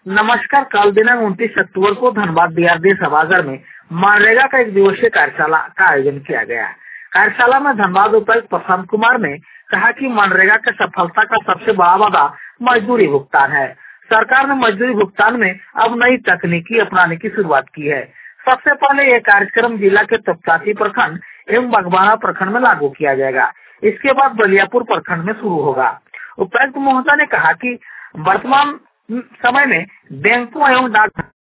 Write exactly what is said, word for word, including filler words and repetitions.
नमस्कार। कल दिनांक उनतीस अक्टूबर को धनबाद डीआरडीए सभागार में मनरेगा का एक दिवसीय कार्यशाला का आयोजन किया गया। कार्यशाला में धनबाद उपायुक्त प्रशांत कुमार ने कहा कि मनरेगा की सफलता का सबसे बड़ा वादा मजदूरी भुगतान है। सरकार ने मजदूरी भुगतान में अब नई तकनीकी अपनाने की शुरुआत की है। सबसे पहले यह कार्यक्रम जिला के तपचासी प्रखंड एवं बगबाना प्रखंड में लागू किया जाएगा। इसके बाद बलियापुर प्रखंड में शुरू होगा। उपायुक्त महोदय ने कहा कि वर्तमान समय में बैंकों एवं डाक